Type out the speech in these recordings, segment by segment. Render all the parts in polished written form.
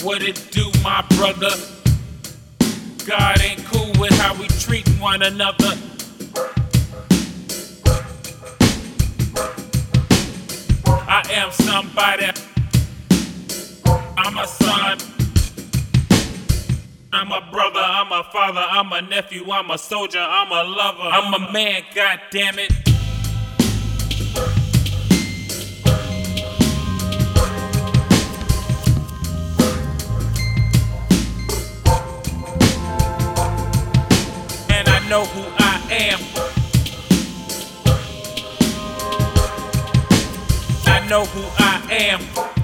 What it do, my brother? God ain't cool with how we treat one another. I am somebody. I'm a son. I'm a brother. I'm a father. I'm a nephew. I'm a soldier. I'm a lover. I'm a man, God damn it. And I know who I am. I know who I am.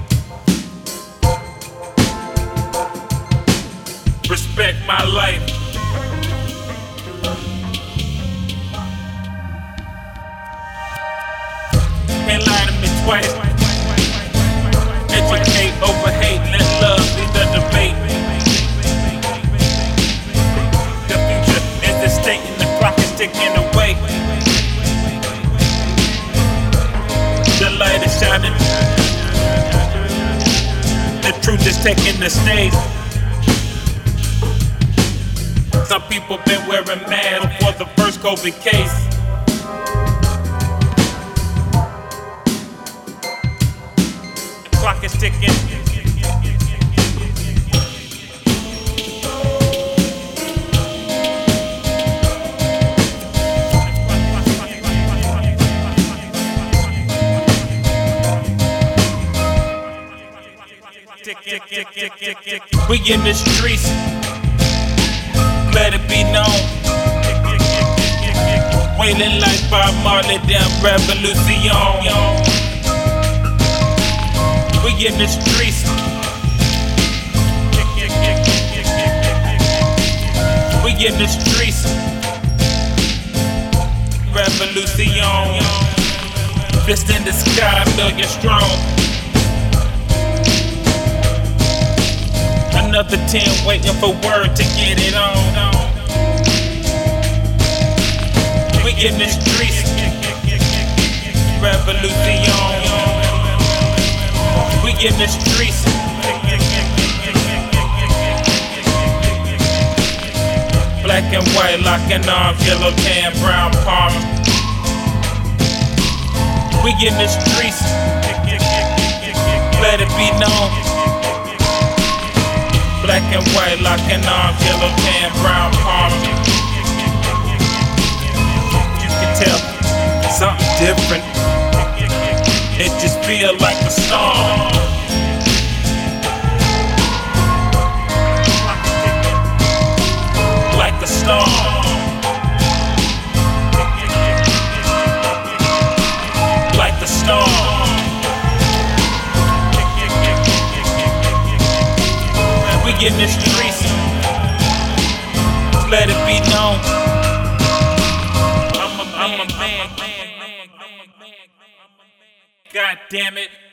Respect my life. Can't lie to me twice. Educate over hate, let love be the debate. The future is the state and the clock is ticking away. The light is shining. The truth is taking the stage. Some people been wearing masks before the first COVID case. The clock is ticking. We in the streets. Let it be known. Wailing like Bob Marley, damn revolution. We in the streets. We in the streets. Revolution. Fist in the sky, million strong. Another 10 waiting for word to get it on. We in the streets. Revolution. We in the streets. Black and white locking arms, yellow, tan, brown palm. We in the streets. Let it be known. Black and white locking arms, yellow, tan, brown palm. You can tell something different. It just feel like a song. Like a song. Like a song. We in the streets. Let it be known. I'm a man. God damn it.